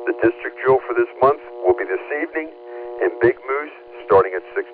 The district jewel for this month will be this evening in Big Moose, starting at 6